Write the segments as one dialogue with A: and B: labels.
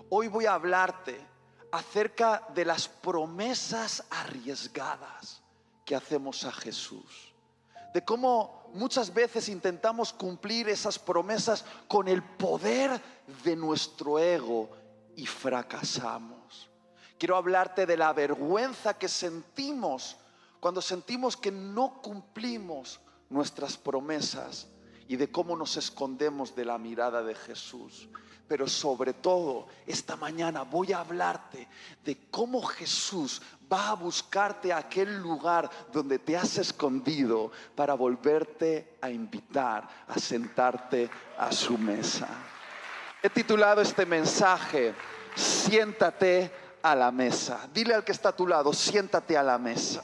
A: Hoy voy a hablarte acerca de las promesas arriesgadas que hacemos a Jesús. De cómo muchas veces intentamos cumplir esas promesas con el poder de nuestro ego y fracasamos. Quiero hablarte de la vergüenza que sentimos cuando sentimos que no cumplimos nuestras promesas y de cómo nos escondemos de la mirada de Jesús. Pero sobre todo, esta mañana voy a hablarte de cómo Jesús va a buscarte a aquel lugar donde te has escondido para volverte a invitar a sentarte a su mesa. He titulado este mensaje, Siéntate a la mesa. Dile al que está a tu lado, siéntate a la mesa.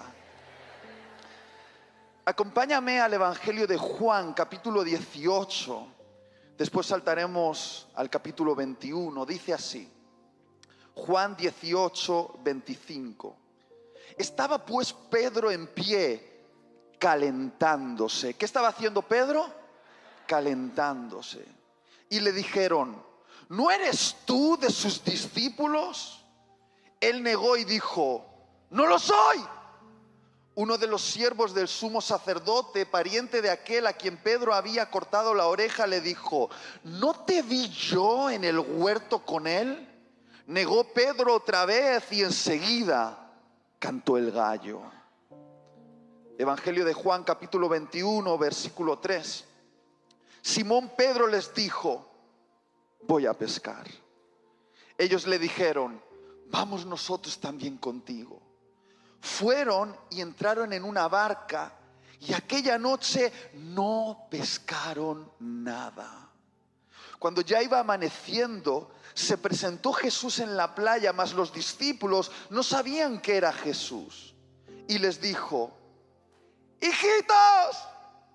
A: Acompáñame al Evangelio de Juan, capítulo 18. Después saltaremos al capítulo 21. Dice así, Juan 18, 25. Estaba pues Pedro en pie, calentándose. ¿Qué estaba haciendo Pedro? Calentándose. Y le dijeron, ¿no eres tú de sus discípulos? Él negó y dijo, no lo soy. Uno de los siervos del sumo sacerdote, pariente de aquel a quien Pedro había cortado la oreja, le dijo, ¿no te vi yo en el huerto con él? Negó Pedro otra vez y enseguida cantó el gallo. Evangelio de Juan, capítulo 21, versículo 3. Simón Pedro les dijo, voy a pescar. Ellos le dijeron, vamos nosotros también contigo. Fueron y entraron en una barca y aquella noche no pescaron nada. Cuando ya iba amaneciendo, se presentó Jesús en la playa, mas los discípulos no sabían que era Jesús. Y les dijo, hijitos,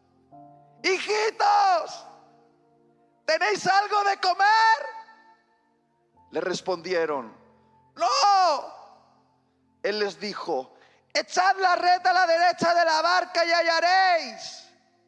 A: ¿tenéis algo de comer? Le respondieron, no. Él les dijo, echad la red a la derecha de la barca y hallaréis.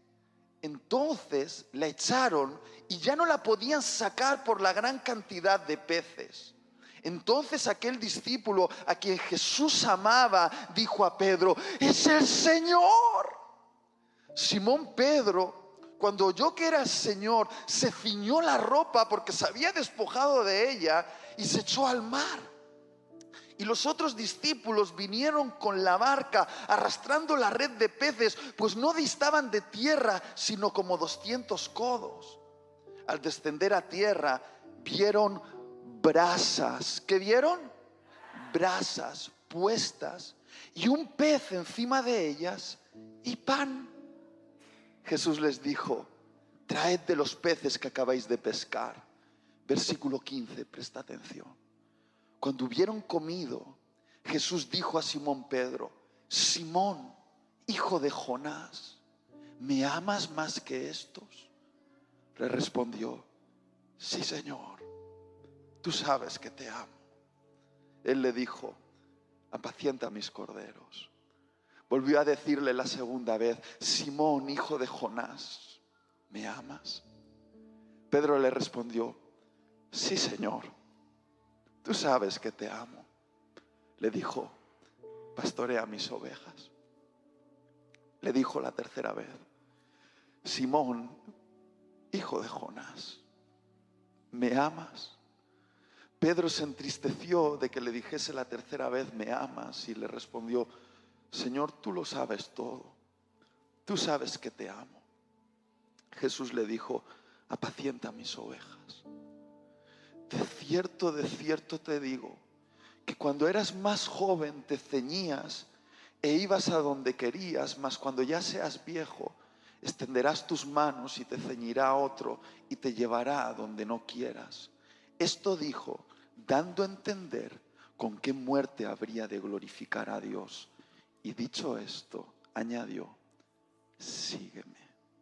A: Entonces la echaron y ya no la podían sacar por la gran cantidad de peces. Entonces aquel discípulo a quien Jesús amaba dijo a Pedro, es el Señor. Simón Pedro, cuando oyó que era el Señor, se ciñó la ropa porque se había despojado de ella y se echó al mar. Y los otros discípulos vinieron con la barca arrastrando la red de peces, pues no distaban de tierra sino como 200 codos. Al descender a tierra vieron brasas. ¿Qué vieron? Brasas puestas y un pez encima de ellas y pan. Jesús les dijo, traed de los peces que acabáis de pescar. Versículo 15, presta atención. Cuando hubieron comido, Jesús dijo a Simón Pedro, Simón, hijo de Jonás, ¿me amas más que estos? Le respondió, sí, Señor, tú sabes que te amo. Él le dijo, apacienta mis corderos. Volvió a decirle la segunda vez, Simón, hijo de Jonás, ¿me amas? Pedro le respondió, sí, Señor, tú sabes que te amo. Le dijo, pastorea mis ovejas. Le dijo la tercera vez, Simón, hijo de Jonás, ¿me amas? Pedro se entristeció de que le dijese la tercera vez, ¿me amas? Y le respondió, Señor, tú lo sabes todo. Tú sabes que te amo. Jesús le dijo, apacienta mis ovejas. De cierto te digo, que cuando eras más joven te ceñías e ibas a donde querías, mas cuando ya seas viejo, extenderás tus manos y te ceñirá otro y te llevará a donde no quieras. Esto dijo, dando a entender con qué muerte habría de glorificar a Dios. Y dicho esto, añadió, sígueme.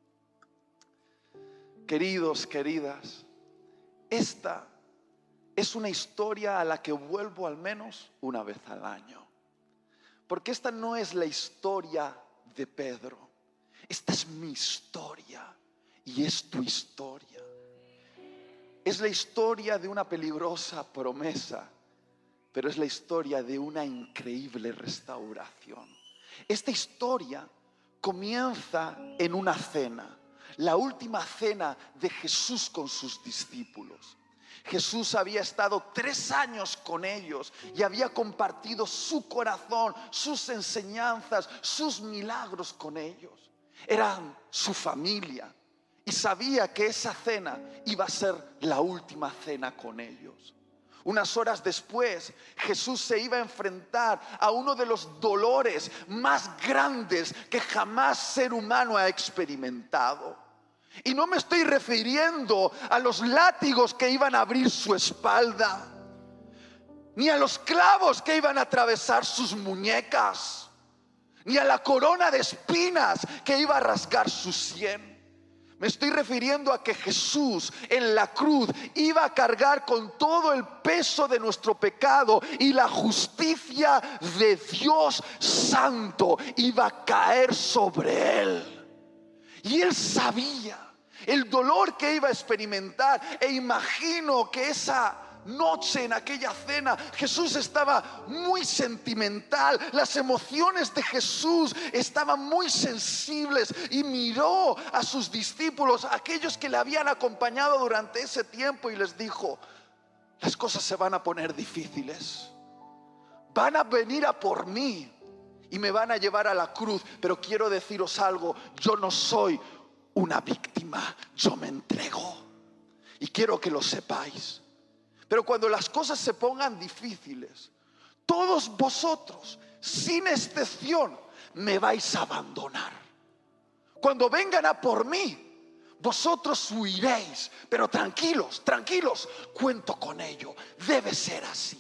A: Queridos, queridas, esta es una historia a la que vuelvo al menos una vez al año. Porque esta no es la historia de Pedro. Esta es mi historia y es tu historia. Es la historia de una peligrosa promesa, pero es la historia de una increíble restauración. Esta historia comienza en una cena, la última cena de Jesús con sus discípulos. Jesús había estado 3 años con ellos y había compartido su corazón, sus enseñanzas, sus milagros con ellos. Eran su familia y sabía que esa cena iba a ser la última cena con ellos. Unas horas después, Jesús se iba a enfrentar a uno de los dolores más grandes que jamás ser humano ha experimentado. Y no me estoy refiriendo a los látigos que iban a abrir su espalda, ni a los clavos que iban a atravesar sus muñecas, ni a la corona de espinas que iba a rasgar su sien. Me estoy refiriendo a que Jesús en la cruz iba a cargar con todo el peso de nuestro pecado, y la justicia de Dios Santo iba a caer sobre él. Y él sabía el dolor que iba a experimentar, e imagino que esa noche, en aquella cena, Jesús estaba muy sentimental. Las emociones de Jesús estaban muy sensibles, y miró a sus discípulos, aquellos que le habían acompañado durante ese tiempo, y les dijo: las cosas se van a poner difíciles, van a venir a por mí y me van a llevar a la cruz, pero quiero deciros algo: yo no soy una víctima, yo me entrego, y quiero que lo sepáis. Pero cuando las cosas se pongan difíciles, todos vosotros, sin excepción, me vais a abandonar. Cuando vengan a por mí, vosotros huiréis, pero tranquilos, tranquilos, cuento con ello, debe ser así.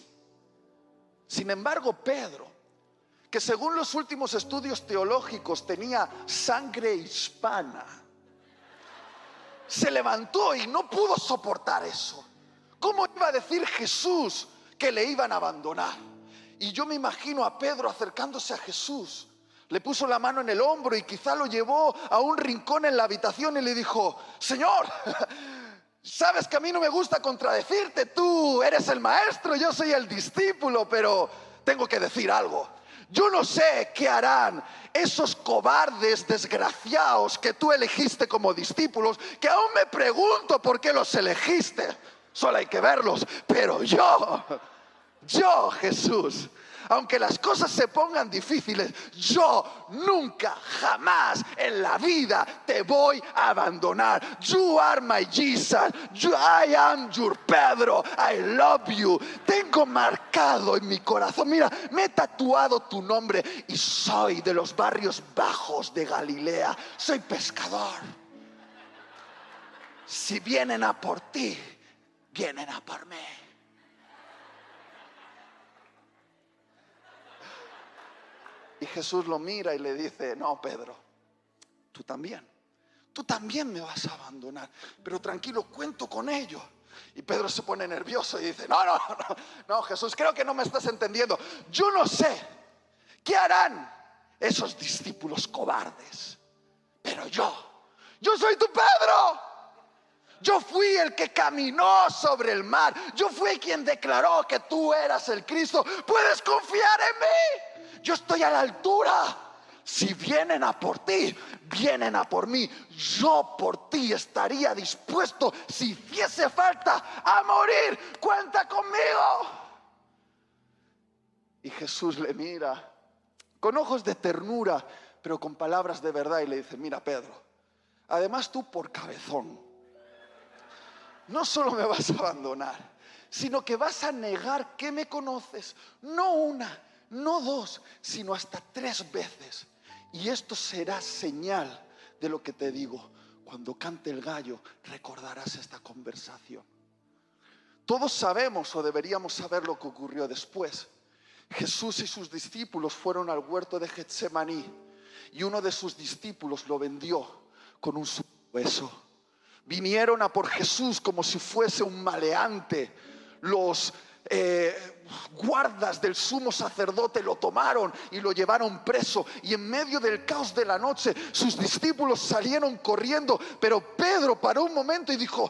A: Sin embargo, Pedro, que según los últimos estudios teológicos tenía sangre hispana, se levantó y no pudo soportar eso. ¿Cómo iba a decir Jesús que le iban a abandonar? Y yo me imagino a Pedro acercándose a Jesús. Le puso la mano en el hombro y quizá lo llevó a un rincón en la habitación y le dijo: Señor, sabes que a mí no me gusta contradecirte. Tú eres el maestro, yo soy el discípulo, pero tengo que decir algo. Yo no sé qué harán esos cobardes desgraciados que tú elegiste como discípulos, que aún me pregunto por qué los elegiste. Solo hay que verlos. Pero yo, Jesús, aunque las cosas se pongan difíciles, yo nunca, jamás en la vida te voy a abandonar. You are my Jesus. I am your Pedro. I love you. Tengo marcado en mi corazón, mira, me he tatuado tu nombre, y soy de los barrios bajos de Galilea. Soy pescador. Si vienen a por ti, vienen a por mí. Y Jesús lo mira y le dice: no, Pedro, tú también me vas a abandonar, pero tranquilo, cuento con ello. Y Pedro se pone nervioso y dice: no, Jesús, creo que no me estás entendiendo. Yo no sé qué harán esos discípulos cobardes, pero yo soy tu Pedro. Yo fui el que caminó sobre el mar. Yo fui quien declaró que tú eras el Cristo. Puedes confiar en mí. Yo estoy a la altura. Si vienen a por ti, vienen a por mí. Yo por ti estaría dispuesto, si hiciese falta, a morir. Cuenta conmigo. Y Jesús le mira con ojos de ternura, pero con palabras de verdad, y le dice: mira, Pedro, además tú, por cabezón, no solo me vas a abandonar, sino que vas a negar que me conoces. No una, no dos, sino hasta 3 veces. Y esto será señal de lo que te digo. Cuando cante el gallo, recordarás esta conversación. Todos sabemos, o deberíamos saber, lo que ocurrió después. Jesús y sus discípulos fueron al huerto de Getsemaní, y uno de sus discípulos lo vendió con un beso. Vinieron a por Jesús como si fuese un maleante. Los guardas del sumo sacerdote lo tomaron y lo llevaron preso. Y en medio del caos de la noche, sus discípulos salieron corriendo. Pero Pedro paró un momento y dijo: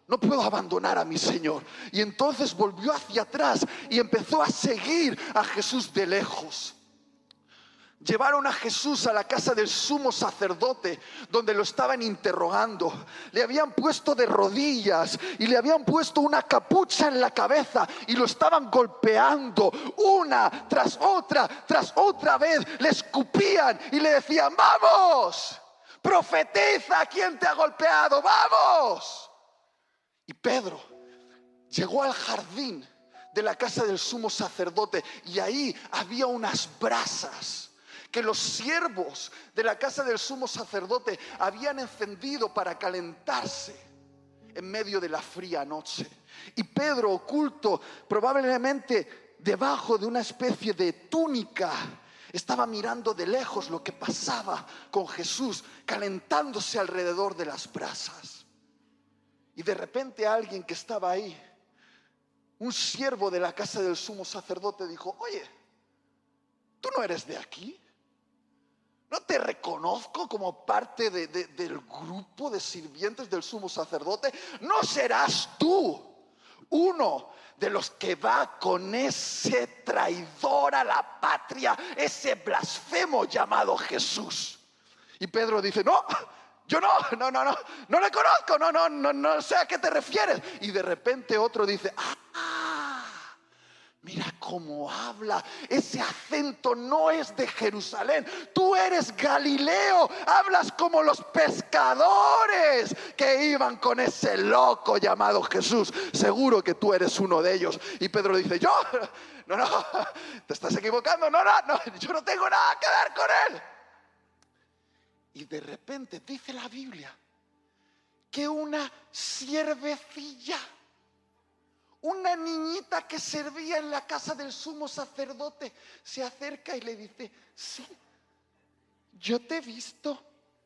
A: no puedo abandonar a mi Señor. Y entonces volvió hacia atrás y empezó a seguir a Jesús de lejos. Llevaron a Jesús a la casa del sumo sacerdote, donde lo estaban interrogando. Le habían puesto de rodillas y le habían puesto una capucha en la cabeza y lo estaban golpeando una tras otra vez. Le escupían y le decían: vamos, profetiza, ¿quién te ha golpeado? Vamos. Y Pedro llegó al jardín de la casa del sumo sacerdote y ahí había unas brasas que los siervos de la casa del sumo sacerdote habían encendido para calentarse en medio de la fría noche. Y Pedro, oculto probablemente debajo de una especie de túnica, estaba mirando de lejos lo que pasaba con Jesús, calentándose alrededor de las brasas. Y de repente alguien que estaba ahí, un siervo de la casa del sumo sacerdote, dijo: oye, ¿tú no eres de aquí? ¿No te reconozco como parte del grupo de sirvientes del sumo sacerdote? ¿No serás tú uno de los que va con ese traidor a la patria, ese blasfemo llamado Jesús? Y Pedro dice: no, yo no le conozco, no sé a qué te refieres. Y de repente otro dice: mira cómo habla, ese acento no es de Jerusalén, tú eres Galileo, hablas como los pescadores que iban con ese loco llamado Jesús, seguro que tú eres uno de ellos. Y Pedro dice: yo, no, te estás equivocando, no, yo no tengo nada que ver con él. Y de repente dice la Biblia que una siervecilla, una niñita que servía en la casa del sumo sacerdote, se acerca y le dice: sí, yo te he visto,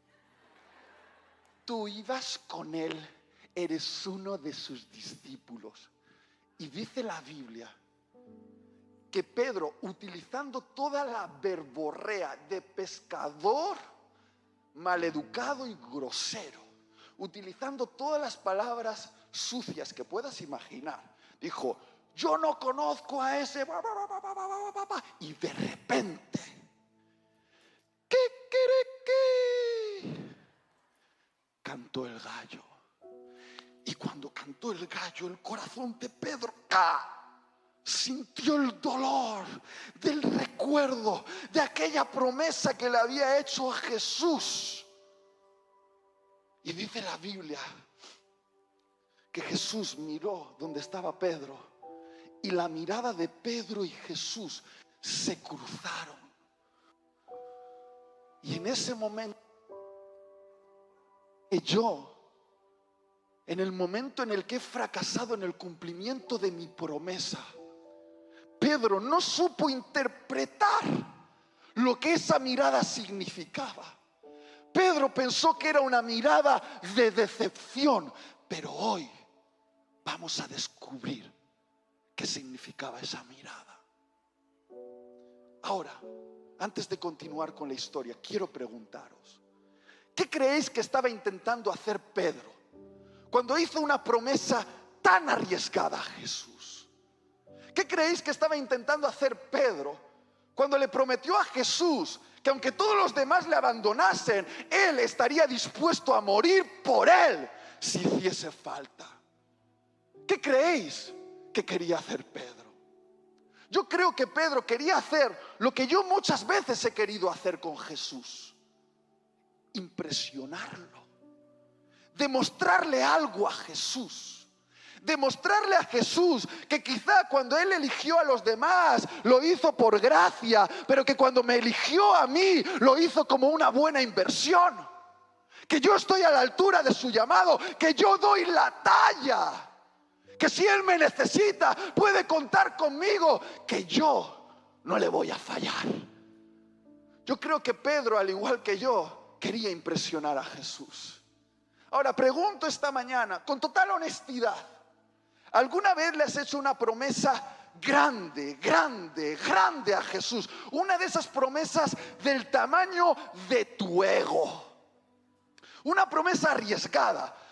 A: tú ibas con él, eres uno de sus discípulos. Y dice la Biblia que Pedro, utilizando toda la verborrea de pescador maleducado y grosero, utilizando todas las palabras sucias que puedas imaginar, dijo: yo no conozco a ese. Y de repente, cantó el gallo. Y cuando cantó el gallo, el corazón de Pedro sintió el dolor del recuerdo de aquella promesa que le había hecho a Jesús. Y dice la Biblia que Jesús miró donde estaba Pedro y la mirada de Pedro y Jesús se cruzaron. Y en ese momento, en el momento en el que he fracasado en el cumplimiento de mi promesa, Pedro no supo interpretar lo que esa mirada significaba. Pedro pensó que era una mirada de decepción, pero hoy vamos a descubrir qué significaba esa mirada. Ahora, antes de continuar con la historia, quiero preguntaros: ¿qué creéis que estaba intentando hacer Pedro cuando hizo una promesa tan arriesgada a Jesús? ¿Qué creéis que estaba intentando hacer Pedro cuando le prometió a Jesús que aunque todos los demás le abandonasen, él estaría dispuesto a morir por él si hiciese falta? ¿Qué creéis que quería hacer Pedro? Yo creo que Pedro quería hacer lo que yo muchas veces he querido hacer con Jesús: impresionarlo, demostrarle algo a Jesús. Demostrarle a Jesús que quizá cuando Él eligió a los demás lo hizo por gracia, pero que cuando me eligió a mí lo hizo como una buena inversión. Que yo estoy a la altura de su llamado, que yo doy la talla, que si Él me necesita puede contar conmigo, que yo no le voy a fallar. Yo creo que Pedro, al igual que yo, quería impresionar a Jesús. Ahora pregunto esta mañana con total honestidad: ¿alguna vez le has hecho una promesa grande a Jesús? Una de esas promesas del tamaño de tu ego. Una promesa arriesgada.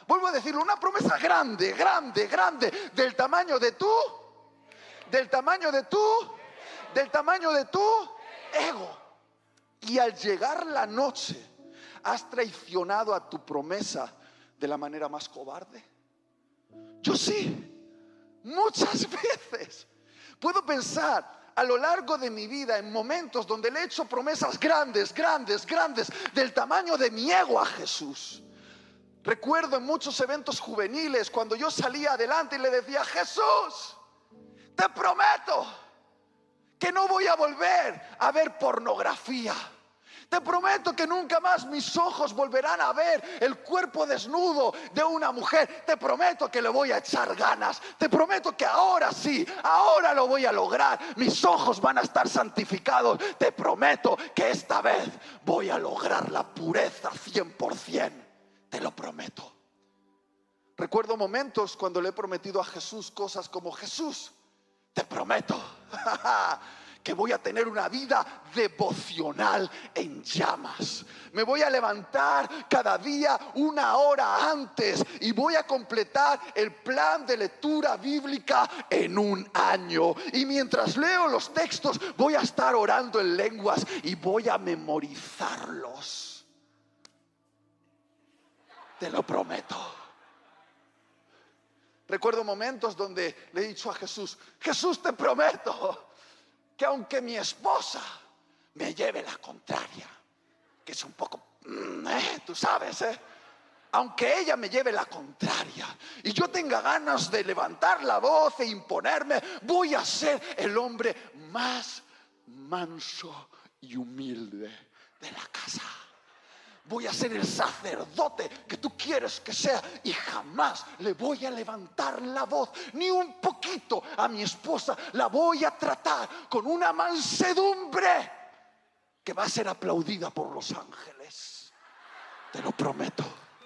A: Vuelvo a decirlo, una promesa grande, grande, grande, del tamaño de tú, del tamaño de tú, del tamaño de tu ego. Y al llegar la noche, ¿has traicionado a tu promesa de la manera más cobarde? Yo sí, muchas veces. Puedo pensar a lo largo de mi vida en momentos donde le he hecho promesas grandes, grandes, grandes, del tamaño de mi ego a Jesús. Recuerdo en muchos eventos juveniles cuando yo salía adelante y le decía: Jesús, te prometo que no voy a volver a ver pornografía. Te prometo que nunca más mis ojos volverán a ver el cuerpo desnudo de una mujer. Te prometo que le voy a echar ganas. Te prometo que ahora sí, ahora lo voy a lograr. Mis ojos van a estar santificados. Te prometo que esta vez voy a lograr la pureza 100%. Te lo prometo. Recuerdo momentos cuando le he prometido a Jesús cosas como: Jesús, te prometo que voy a tener una vida devocional en llamas. Me voy a levantar cada día una hora antes y voy a completar el plan de lectura bíblica en un año. Y mientras leo los textos voy a estar orando en lenguas y voy a memorizarlos. Te lo prometo. Recuerdo momentos donde le he dicho a Jesús: Jesús, te prometo que aunque mi esposa me lleve la contraria, que es un poco, tú sabes, aunque ella me lleve la contraria y yo tenga ganas de levantar la voz e imponerme, voy a ser el hombre más manso y humilde de la casa. Voy a ser el sacerdote que tú quieres que sea y jamás le voy a levantar la voz ni un poquito a mi esposa. La voy a tratar con una mansedumbre que va a ser aplaudida por los ángeles. Te lo prometo.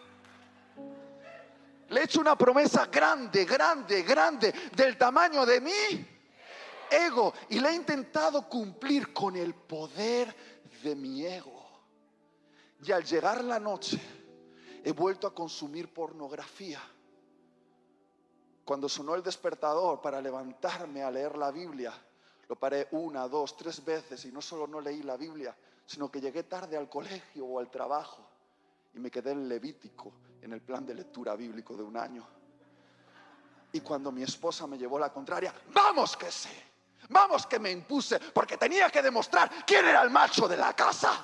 A: Le he hecho una promesa grande, grande, grande, del tamaño de mi ego, y le he intentado cumplir con el poder de mi ego. Y al llegar la noche he vuelto a consumir pornografía. Cuando sonó el despertador para levantarme a leer la Biblia, lo paré 1, 2, 3 veces, y no solo no leí la Biblia, sino que llegué tarde al colegio o al trabajo y me quedé en Levítico, en el plan de lectura bíblico de un año. Y cuando mi esposa me llevó la contraria, vamos que sé, vamos que me impuse, porque tenía que demostrar quién era el macho de la casa.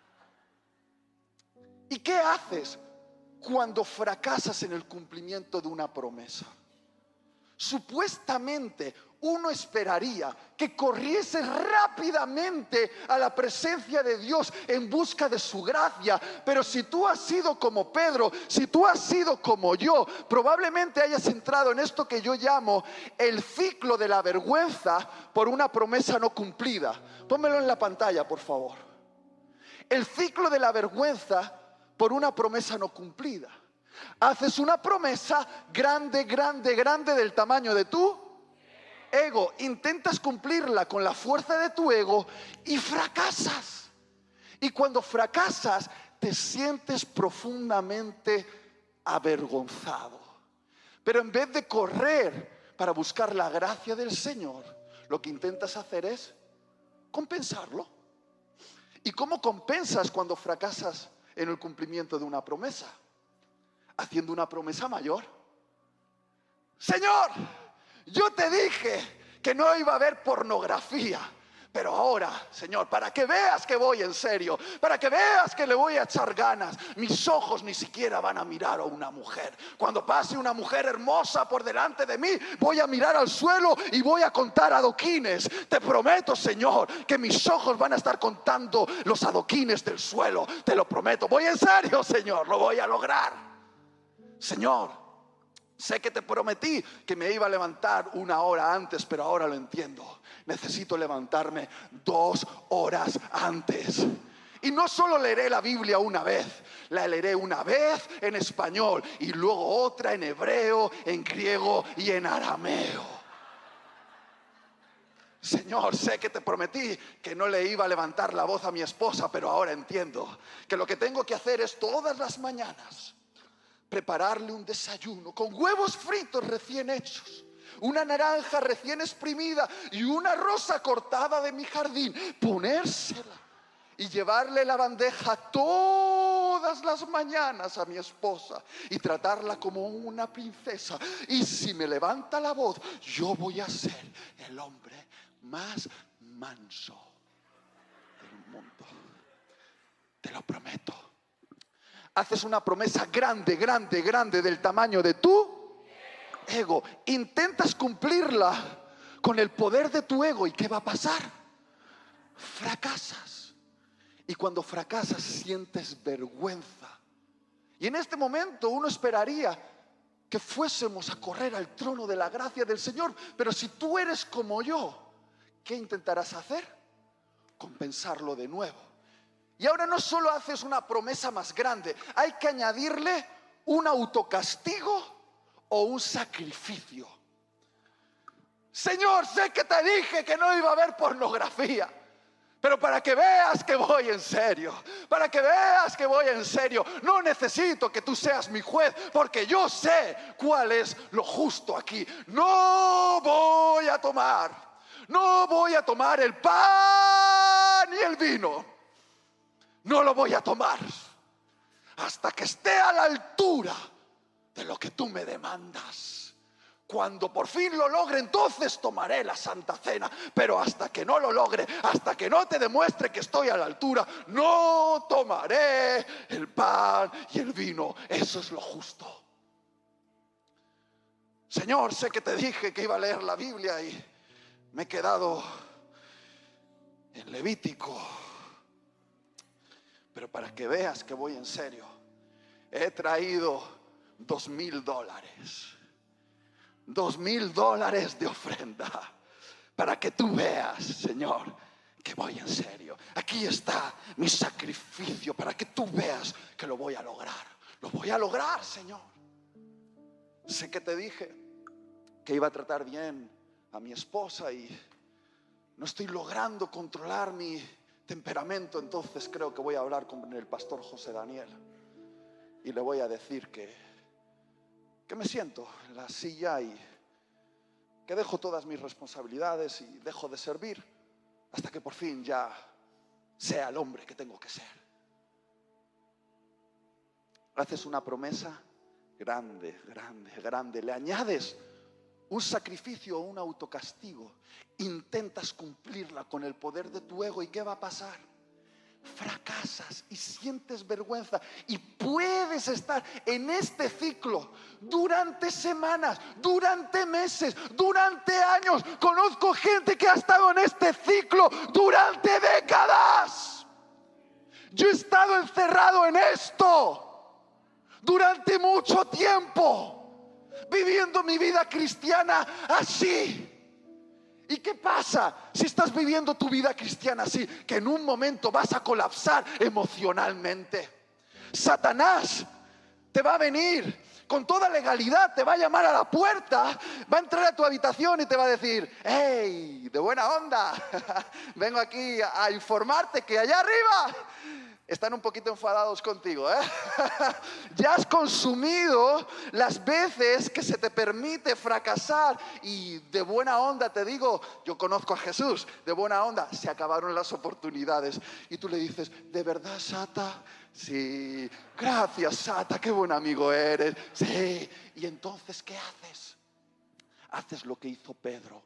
A: ¿Y qué haces cuando fracasas en el cumplimiento de una promesa? Supuestamente uno esperaría que corriese rápidamente a la presencia de Dios en busca de su gracia. Pero si tú has sido como Pedro, si tú has sido como yo, probablemente hayas entrado en esto que yo llamo el ciclo de la vergüenza por una promesa no cumplida. Pónmelo en la pantalla, por favor. El ciclo de la vergüenza por una promesa no cumplida. Haces una promesa grande, grande, grande del tamaño de tu ego. Intentas cumplirla con la fuerza de tu ego y fracasas. Y cuando fracasas te sientes profundamente avergonzado. Pero en vez de correr para buscar la gracia del Señor, lo que intentas hacer es compensarlo. ¿Y cómo compensas cuando fracasas en el cumplimiento de una promesa? Haciendo una promesa mayor. Señor, yo te dije que no iba a haber pornografía, pero ahora, Señor, para que veas que voy en serio, para que veas que le voy a echar ganas, mis ojos ni siquiera van a mirar a una mujer. Cuando pase una mujer hermosa por delante de mí, voy a mirar al suelo y voy a contar adoquines. Te prometo, Señor, que mis ojos van a estar contando los adoquines del suelo. Te lo prometo. Voy en serio, Señor, lo voy a lograr. Señor, sé que te prometí que me iba a levantar 1 hora antes, pero ahora lo entiendo. Necesito levantarme 2 horas antes. Y no solo leeré la Biblia una vez, la leeré una vez en español y luego otra en hebreo, en griego y en arameo. Señor, sé que te prometí que no le iba a levantar la voz a mi esposa, pero ahora entiendo que lo que tengo que hacer es todas las mañanas prepararle un desayuno con huevos fritos recién hechos, una naranja recién exprimida y una rosa cortada de mi jardín, ponérsela y llevarle la bandeja todas las mañanas a mi esposa y tratarla como una princesa. Y si me levanta la voz, yo voy a ser el hombre más manso del mundo. Te lo prometo. Haces una promesa grande, grande, grande del tamaño de tu ego. Intentas cumplirla con el poder de tu ego. ¿Y qué va a pasar? Fracasas. Y cuando fracasas sientes vergüenza. Y en este momento uno esperaría que fuésemos a correr al trono de la gracia del Señor. Pero si tú eres como yo, ¿qué intentarás hacer? Compensarlo de nuevo. Y ahora no solo haces una promesa más grande, hay que añadirle un autocastigo o un sacrificio. Señor, sé que te dije que no iba a haber pornografía, pero para que veas que voy en serio, para que veas que voy en serio, no necesito que tú seas mi juez, porque yo sé cuál es lo justo aquí. No voy a tomar el pan y el vino. No lo voy a tomar hasta que esté a la altura de lo que tú me demandas. Cuando por fin lo logre, entonces tomaré la Santa Cena. Pero hasta que no lo logre, hasta que no te demuestre que estoy a la altura, no tomaré el pan y el vino. Eso es lo justo. Señor, sé que te dije que iba a leer la Biblia y me he quedado en Levítico. Pero para que veas que voy en serio, he traído $2,000. $2,000 de ofrenda. Para que tú veas, Señor, que voy en serio. Aquí está mi sacrificio para que tú veas que lo voy a lograr. Lo voy a lograr, Señor. Sé que te dije que iba a tratar bien a mi esposa y no estoy logrando controlar mi temperamento. Entonces creo que voy a hablar con el pastor José Daniel y le voy a decir que me siento en la silla y que dejo todas mis responsabilidades y dejo de servir hasta que por fin ya sea el hombre que tengo que ser. Haces una promesa grande, grande, grande. Le añades un sacrificio o un autocastigo. Intentas cumplirla con el poder de tu ego. ¿Y qué va a pasar? Fracasas y sientes vergüenza y puedes estar en este ciclo durante semanas, durante meses, durante años. Conozco gente que ha estado en este ciclo durante décadas. Yo he estado encerrado en esto durante mucho tiempo, viviendo mi vida cristiana así. ¿Y qué pasa si estás viviendo tu vida cristiana así? Que en un momento vas a colapsar emocionalmente. Satanás te va a venir con toda legalidad, te va a llamar a la puerta, va a entrar a tu habitación y te va a decir: hey, de buena onda, vengo aquí a informarte que allá arriba están un poquito enfadados contigo, ¿eh? Ya has consumido las veces que se te permite fracasar. Y de buena onda te digo, yo conozco a Jesús, de buena onda, se acabaron las oportunidades. Y tú le dices: ¿de verdad, Sata? Sí. Gracias, Sata, qué buen amigo eres. Sí. Y entonces, ¿qué haces? Haces lo que hizo Pedro: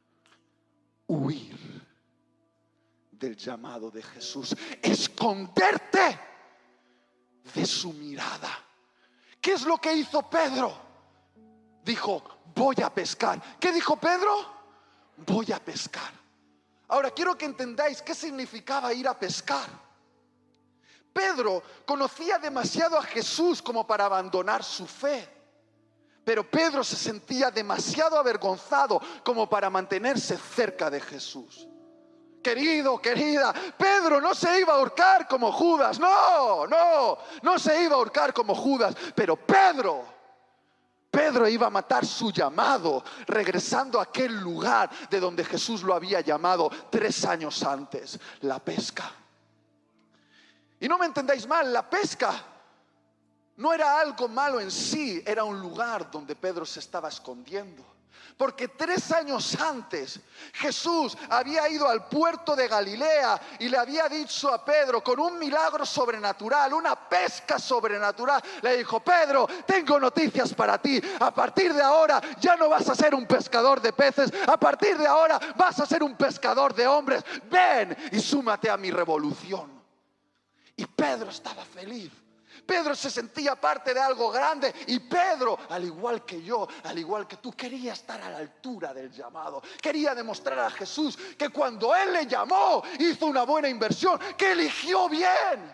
A: huir del llamado de Jesús, esconderte de su mirada. ¿Qué es lo que hizo Pedro? Dijo: voy a pescar. ¿Qué dijo Pedro? Voy a pescar. Ahora quiero que entendáis qué significaba ir a pescar. Pedro conocía demasiado a Jesús como para abandonar su fe, pero Pedro se sentía demasiado avergonzado como para mantenerse cerca de Jesús. Querido, querida, Pedro no se iba a ahorcar como Judas. No se iba a ahorcar como Judas. Pero Pedro iba a matar su llamado, regresando a aquel lugar de donde Jesús lo había llamado 3 años antes: la pesca. Y no me entendáis mal, la pesca no era algo malo en sí, era un lugar donde Pedro se estaba escondiendo. Porque 3 años antes Jesús había ido al puerto de Galilea y le había dicho a Pedro, con un milagro sobrenatural, una pesca sobrenatural, le dijo: Pedro, tengo noticias para ti. A partir de ahora ya no vas a ser un pescador de peces, a partir de ahora vas a ser un pescador de hombres. Ven y súmate a mi revolución. Y Pedro estaba feliz. Pedro se sentía parte de algo grande, y Pedro, al igual que yo, al igual que tú, quería estar a la altura del llamado. Quería demostrar a Jesús que cuando Él le llamó, hizo una buena inversión, que eligió bien.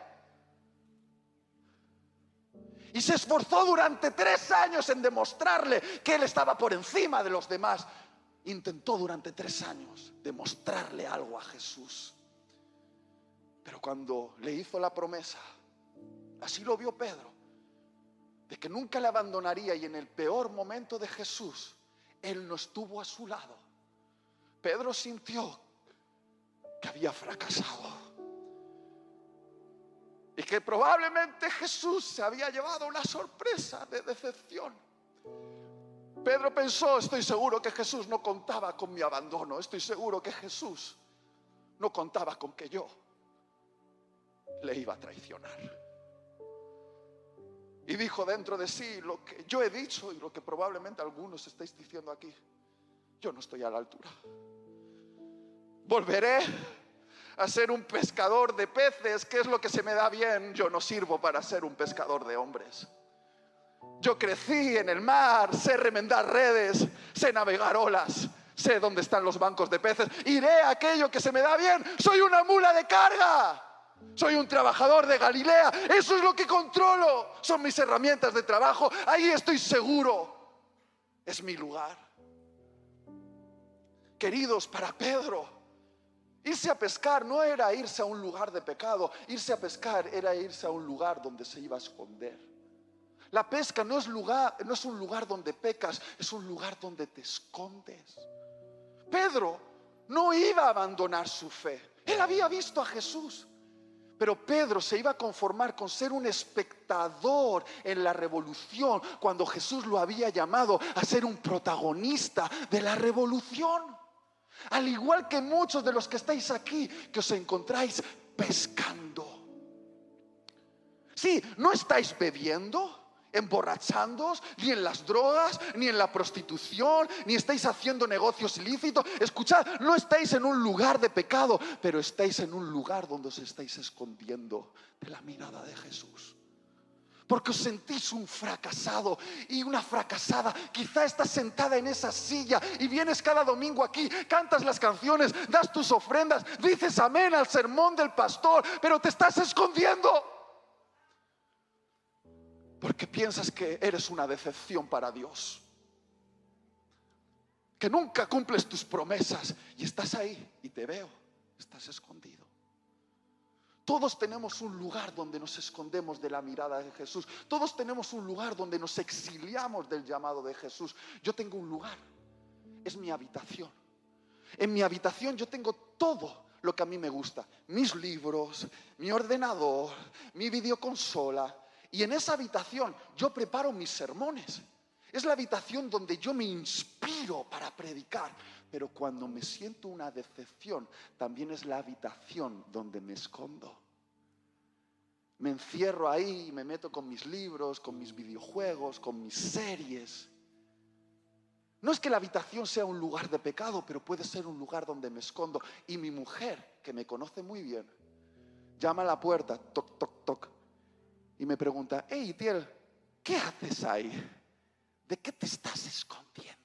A: Y se esforzó durante 3 años en demostrarle que Él estaba por encima de los demás. Intentó durante 3 años demostrarle algo a Jesús. Pero cuando le hizo la promesa, así lo vio Pedro, de que nunca le abandonaría, y en el peor momento de Jesús, Él no estuvo a su lado. Pedro sintió que había fracasado y que probablemente Jesús se había llevado una sorpresa de decepción. Pedro pensó: estoy seguro que Jesús no contaba con mi abandono, estoy seguro que Jesús no contaba con que yo le iba a traicionar. Y dijo dentro de sí lo que yo he dicho y lo que probablemente algunos estáis diciendo aquí: yo no estoy a la altura. Volveré a ser un pescador de peces, que es lo que se me da bien. Yo no sirvo para ser un pescador de hombres. Yo crecí en el mar, sé remendar redes, sé navegar olas, sé dónde están los bancos de peces. Iré a aquello que se me da bien. Soy una mula de carga. Soy un trabajador de Galilea. Eso es lo que controlo. Son mis herramientas de trabajo. Ahí estoy seguro. Es mi lugar. Queridos, para Pedro, irse a pescar no era irse a un lugar de pecado. Irse a pescar era irse a un lugar donde se iba a esconder. La pesca no es un lugar donde pecas, es un lugar donde te escondes. Pedro no iba a abandonar su fe. Él había visto a Jesús. Pero Pedro se iba a conformar con ser un espectador en la revolución, cuando Jesús lo había llamado a ser un protagonista de la revolución. Al igual que muchos de los que estáis aquí, que os encontráis pescando. Sí, no estáis bebiendo, emborrachándoos, ni en las drogas, ni en la prostitución, ni estáis haciendo negocios ilícitos. Escuchad, no estáis en un lugar de pecado, pero estáis en un lugar donde os estáis escondiendo de la mirada de Jesús. Porque os sentís un fracasado y una fracasada. Quizá estás sentada en esa silla y vienes cada domingo aquí, cantas las canciones, das tus ofrendas, dices amén al sermón del pastor, pero te estás escondiendo. Porque piensas que eres una decepción para Dios, que nunca cumples tus promesas, y estás ahí y te veo, estás escondido. Todos tenemos un lugar donde nos escondemos de la mirada de Jesús. Todos tenemos un lugar donde nos exiliamos del llamado de Jesús. Yo tengo un lugar, es mi habitación. En mi habitación yo tengo todo lo que a mí me gusta: mis libros, mi ordenador, mi videoconsola. Y en esa habitación yo preparo mis sermones. Es la habitación donde yo me inspiro para predicar. Pero cuando me siento una decepción, también es la habitación donde me escondo. Me encierro ahí y me meto con mis libros, con mis videojuegos, con mis series. No es que la habitación sea un lugar de pecado, pero puede ser un lugar donde me escondo. Y mi mujer, que me conoce muy bien, llama a la puerta, toc, toc, toc, y me pregunta: hey, Tiel, ¿qué haces ahí? ¿De qué te estás escondiendo?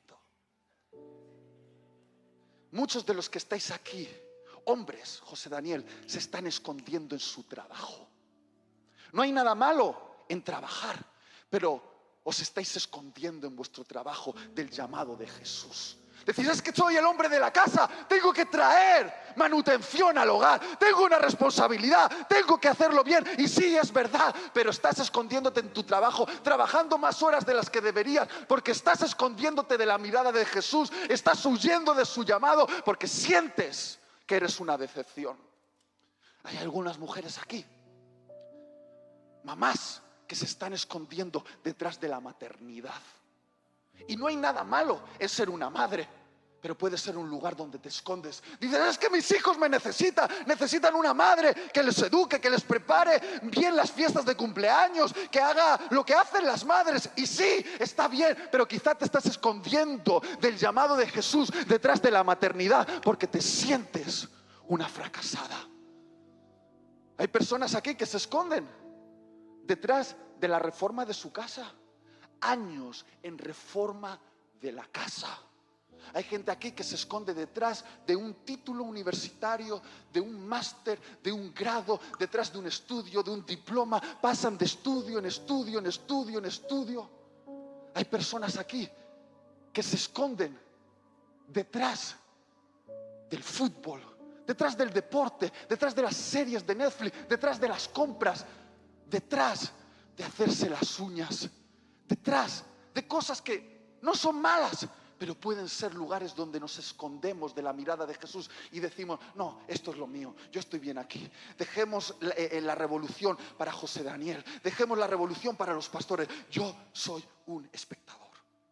A: Muchos de los que estáis aquí, hombres, José Daniel, se están escondiendo en su trabajo. No hay nada malo en trabajar, pero os estáis escondiendo en vuestro trabajo del llamado de Jesús. Decís: es que soy el hombre de la casa, tengo que traer manutención al hogar, tengo una responsabilidad, tengo que hacerlo bien. Y sí, es verdad, pero estás escondiéndote en tu trabajo, trabajando más horas de las que deberías, porque estás escondiéndote de la mirada de Jesús. Estás huyendo de su llamado porque sientes que eres una decepción. Hay algunas mujeres aquí, mamás, que se están escondiendo detrás de la maternidad. Y no hay nada malo en ser una madre, pero puede ser un lugar donde te escondes. Dices, es que mis hijos me necesitan una madre que les eduque, que les prepare bien las fiestas de cumpleaños, que haga lo que hacen las madres. Y sí, está bien, pero quizá te estás escondiendo del llamado de Jesús detrás de la maternidad porque te sientes una fracasada. Hay personas aquí que se esconden detrás de la reforma de su casa. Años en reforma de la casa. Hay gente aquí que se esconde detrás de un título universitario, de un máster, de un grado, detrás de un estudio, de un diploma. Pasan de estudio en estudio, en estudio, en estudio. Hay personas aquí que se esconden detrás del fútbol, detrás del deporte, detrás de las series de Netflix, detrás de las compras, detrás de hacerse las uñas, detrás de cosas que no son malas, pero pueden ser lugares donde nos escondemos de la mirada de Jesús y decimos, no, esto es lo mío, yo estoy bien aquí. Dejemos la revolución para José Daniel, dejemos la revolución para los pastores, yo soy un espectador.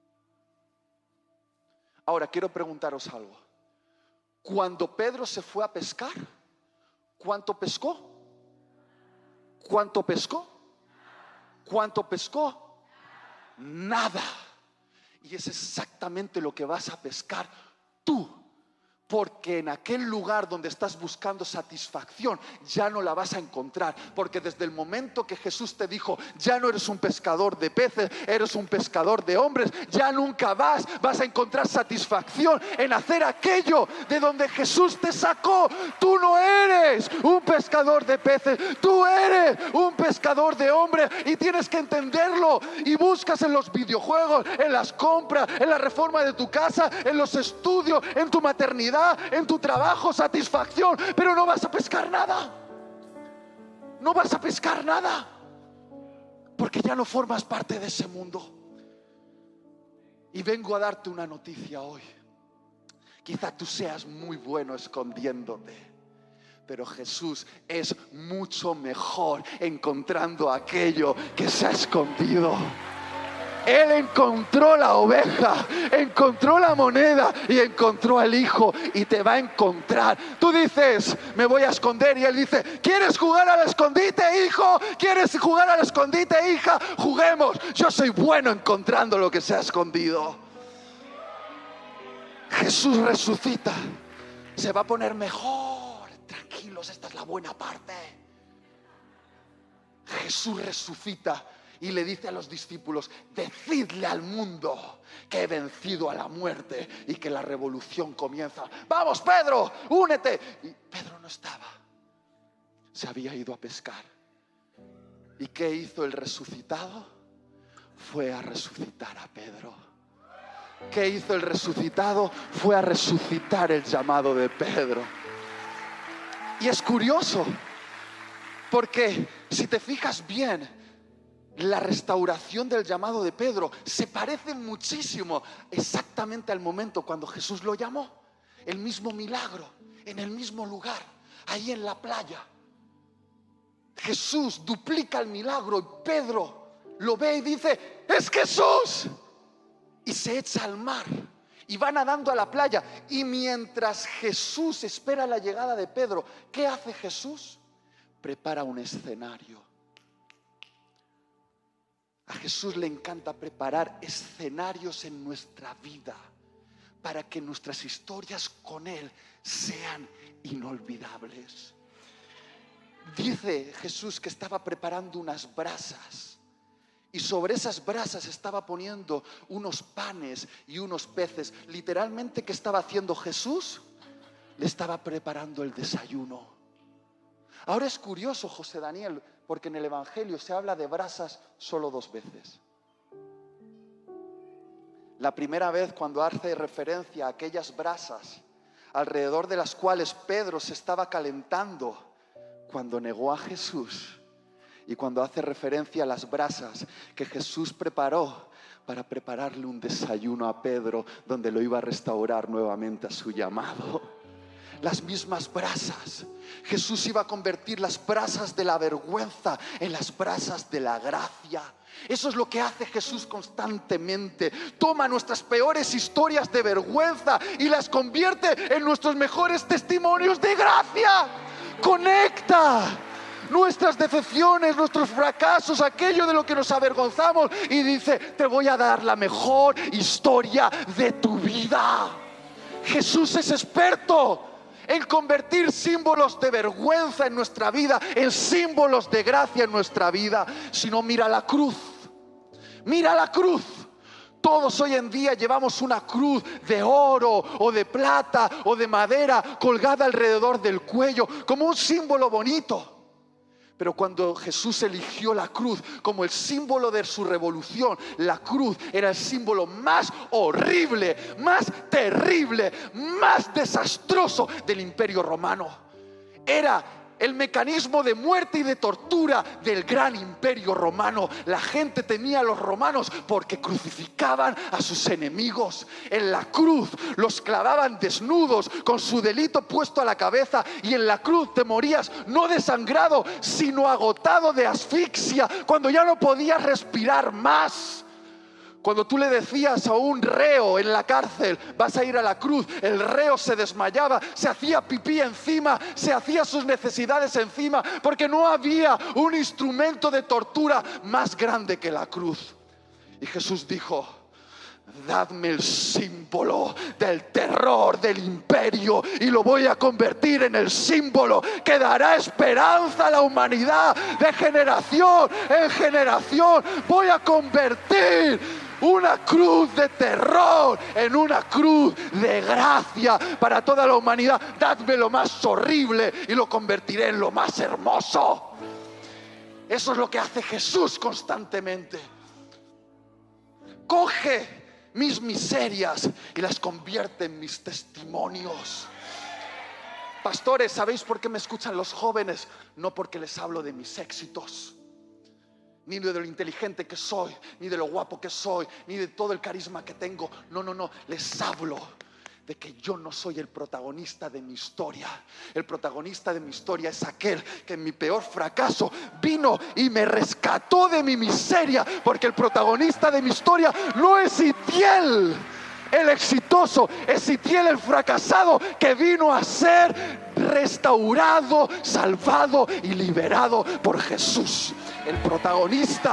A: Ahora quiero preguntaros algo. Cuando Pedro se fue a pescar, ¿cuánto pescó? ¿Cuánto pescó? ¿Cuánto pescó? Nada. Y es exactamente lo que vas a pescar tú. Porque en aquel lugar donde estás buscando satisfacción ya no la vas a encontrar. Porque desde el momento que Jesús te dijo, ya no eres un pescador de peces, eres un pescador de hombres, ya nunca vas a encontrar satisfacción en hacer aquello de donde Jesús te sacó. Tú no eres un pescador de peces, tú eres un pescador de hombres y tienes que entenderlo. Y buscas en los videojuegos, en las compras, en la reforma de tu casa, en los estudios, en tu maternidad, en tu trabajo, satisfacción, pero no vas a pescar nada. No vas a pescar nada porque ya no formas parte de ese mundo. Y vengo a darte una noticia hoy. Quizá tú seas muy bueno escondiéndote, pero Jesús es mucho mejor encontrando aquello que se ha escondido. Él encontró la oveja, encontró la moneda y encontró al hijo, y te va a encontrar. Tú dices, me voy a esconder, y él dice, ¿quieres jugar al escondite, hijo? ¿Quieres jugar al escondite, hija? Juguemos. Yo soy bueno encontrando lo que se ha escondido. Jesús resucita. Se va a poner mejor. Tranquilos, esta es la buena parte. Jesús resucita y le dice a los discípulos, decidle al mundo que he vencido a la muerte y que la revolución comienza. Vamos, Pedro, únete. Y Pedro no estaba, se había ido a pescar. ¿Y qué hizo el resucitado? Fue a resucitar a Pedro. ¿Qué hizo el resucitado? Fue a resucitar el llamado de Pedro. Y es curioso, porque si te fijas bien, la restauración del llamado de Pedro se parece muchísimo exactamente al momento cuando Jesús lo llamó. El mismo milagro, en el mismo lugar, ahí en la playa. Jesús duplica el milagro y Pedro lo ve y dice, ¡es Jesús! Y se echa al mar y va nadando a la playa. Y mientras Jesús espera la llegada de Pedro, ¿qué hace Jesús? Prepara un escenario. A Jesús le encanta preparar escenarios en nuestra vida para que nuestras historias con Él sean inolvidables. Dice Jesús que estaba preparando unas brasas y sobre esas brasas estaba poniendo unos panes y unos peces. Literalmente, ¿qué estaba haciendo Jesús? Le estaba preparando el desayuno. Ahora es curioso, José Daniel, porque en el Evangelio se habla de brasas solo 2 veces. La primera vez, cuando hace referencia a aquellas brasas alrededor de las cuales Pedro se estaba calentando cuando negó a Jesús, y cuando hace referencia a las brasas que Jesús preparó para prepararle un desayuno a Pedro donde lo iba a restaurar nuevamente a su llamado. las mismas brasas. Jesús iba a convertir las brasas de la vergüenza en las brasas de la gracia. Eso es lo que hace Jesús constantemente. Toma nuestras peores historias de vergüenza y las convierte en nuestros mejores testimonios de gracia. Conecta nuestras decepciones, nuestros fracasos, aquello de lo que nos avergonzamos, y dice: te voy a dar la mejor historia de tu vida. Jesús es experto en convertir símbolos de vergüenza en nuestra vida en símbolos de gracia en nuestra vida. Si no, mira la cruz. Mira la cruz. Todos hoy en día llevamos una cruz de oro o de plata o de madera colgada alrededor del cuello como un símbolo bonito. Pero cuando Jesús eligió la cruz como el símbolo de su revolución, la cruz era el símbolo más horrible, más terrible, más desastroso del Imperio Romano. Era el mecanismo de muerte y de tortura del gran Imperio Romano. La gente temía a los romanos porque crucificaban a sus enemigos. En la cruz los clavaban desnudos con su delito puesto a la cabeza, y en la cruz te morías no desangrado sino agotado de asfixia, cuando ya no podías respirar más. Cuando tú le decías a un reo en la cárcel: vas a ir a la cruz, el reo se desmayaba, se hacía pipí encima, se hacía sus necesidades encima, porque no había un instrumento de tortura más grande que la cruz. Y Jesús dijo: dadme el símbolo del terror del imperio y lo voy a convertir en el símbolo que dará esperanza a la humanidad. De generación en generación voy a convertir una cruz de terror en una cruz de gracia para toda la humanidad. Dadme lo más horrible y lo convertiré en lo más hermoso. Eso es lo que hace Jesús constantemente. Coge mis miserias y las convierte en mis testimonios. Pastores, ¿sabéis por qué me escuchan los jóvenes? No porque les hablo de mis éxitos, ni de lo inteligente que soy, ni de lo guapo que soy, ni de todo el carisma que tengo. No, les hablo de que yo no soy el protagonista de mi historia. El protagonista de mi historia es aquel que en mi peor fracaso vino y me rescató de mi miseria. Porque el protagonista de mi historia no es Itiel el exitoso, es Itiel el fracasado, que vino a ser restaurado, salvado y liberado por Jesús. El protagonista.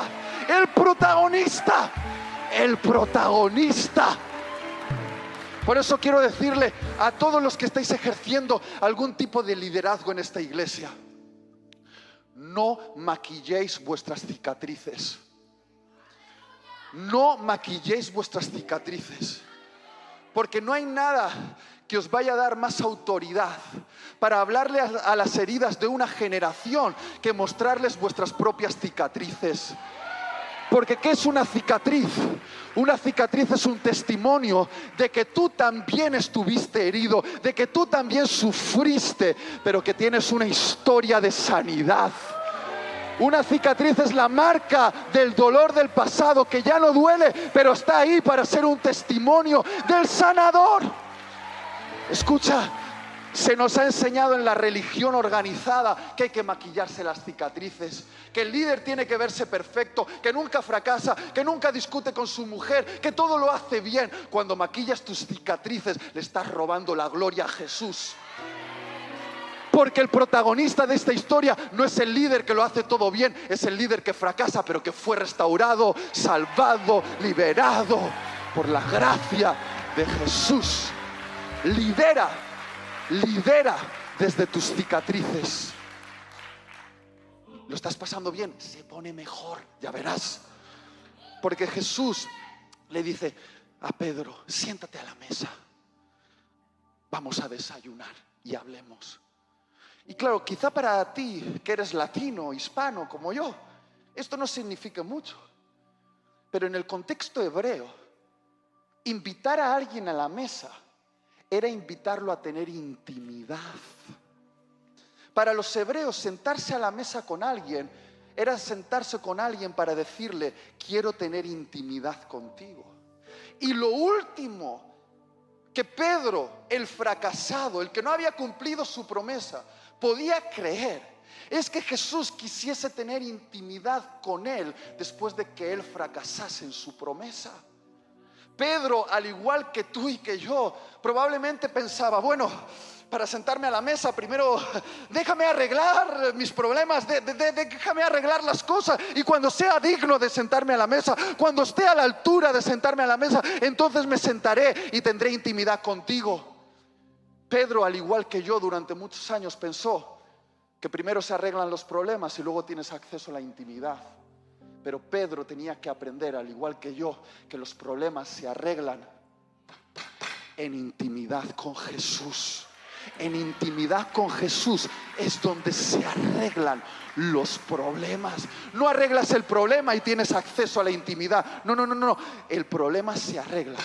A: Por eso quiero decirle a todos los que estáis ejerciendo algún tipo de liderazgo en esta iglesia: no maquilléis vuestras cicatrices. No maquilléis vuestras cicatrices, porque no hay nada que os vaya a dar más autoridad para hablarle a las heridas de una generación que mostrarles vuestras propias cicatrices. Porque ¿qué es una cicatriz? Una cicatriz es un testimonio de que tú también estuviste herido, de que tú también sufriste, pero que tienes una historia de sanidad. Una cicatriz es la marca del dolor del pasado que ya no duele, pero está ahí para ser un testimonio del sanador. Escucha, se nos ha enseñado en la religión organizada que hay que maquillarse las cicatrices, que el líder tiene que verse perfecto, que nunca fracasa, que nunca discute con su mujer, que todo lo hace bien. Cuando maquillas tus cicatrices, le estás robando la gloria a Jesús. Porque el protagonista de esta historia no es el líder que lo hace todo bien, es el líder que fracasa, pero que fue restaurado, salvado, liberado por la gracia de Jesús. Lidera desde tus cicatrices. ¿Lo estás pasando bien? Se pone mejor, ya verás. Porque Jesús le dice a Pedro: siéntate a la mesa, vamos a desayunar y hablemos. Y claro, quizá para ti, que eres latino, hispano como yo, esto no significa mucho. Pero en el contexto hebreo, invitar a alguien a la mesa era invitarlo a tener intimidad. Para los hebreos, sentarse a la mesa con alguien era sentarse con alguien para decirle: quiero tener intimidad contigo. Y lo último que Pedro, el fracasado, el que no había cumplido su promesa, podía creer es que Jesús quisiese tener intimidad con él después de que él fracasase en su promesa. Pedro, al igual que tú y que yo, probablemente pensaba, bueno, para sentarme a la mesa, primero déjame arreglar mis problemas, déjame arreglar las cosas, y cuando sea digno de sentarme a la mesa, cuando esté a la altura de sentarme a la mesa, entonces me sentaré y tendré intimidad contigo. Pedro, al igual que yo, durante muchos años pensó que primero se arreglan los problemas y luego tienes acceso a la intimidad. Pero Pedro tenía que aprender, al igual que yo, que los problemas se arreglan en intimidad con Jesús. En intimidad con Jesús es donde se arreglan los problemas. No arreglas el problema y tienes acceso a la intimidad. No. El problema se arregla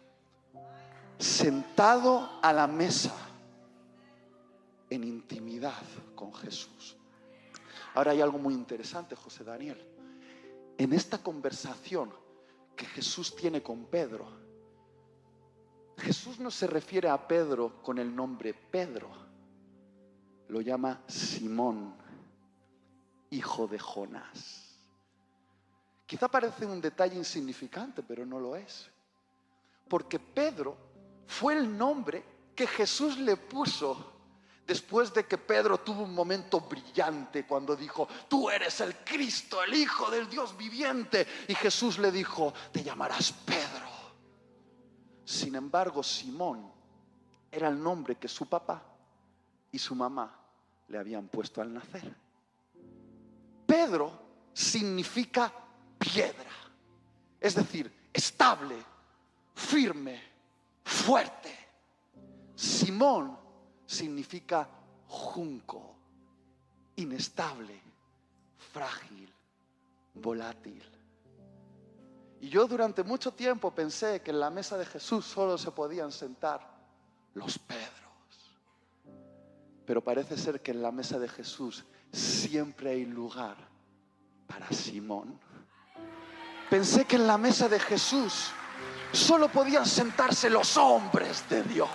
A: sentado a la mesa en intimidad con Jesús. Ahora hay algo muy interesante, José Daniel. En esta conversación que Jesús tiene con Pedro, Jesús no se refiere a Pedro con el nombre Pedro, lo llama Simón, hijo de Jonás. Quizá parece un detalle insignificante, pero no lo es, porque Pedro fue el nombre que Jesús le puso después de que Pedro tuvo un momento brillante cuando dijo: tú eres el Cristo, el Hijo del Dios viviente. Y Jesús le dijo: te llamarás Pedro. Sin embargo, Simón era el nombre que su papá y su mamá le habían puesto al nacer. Pedro significa piedra, es decir, estable, firme, fuerte. Simón significa junco, inestable, frágil, volátil. Y yo durante mucho tiempo pensé que en la mesa de Jesús solo se podían sentar los Pedros. Pero parece ser que en la mesa de Jesús siempre hay lugar para Simón. Pensé que en la mesa de Jesús solo podían sentarse los hombres de Dios.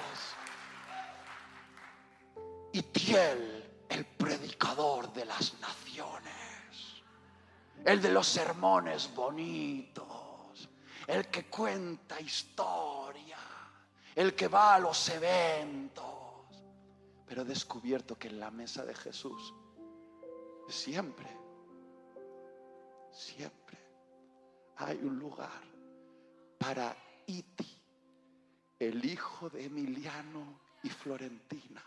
A: Itiel, el predicador de las naciones, el de los sermones bonitos, el que cuenta historia, el que va a los eventos. Pero he descubierto que en la mesa de Jesús siempre hay un lugar para Iti, el hijo de Emiliano y Florentina.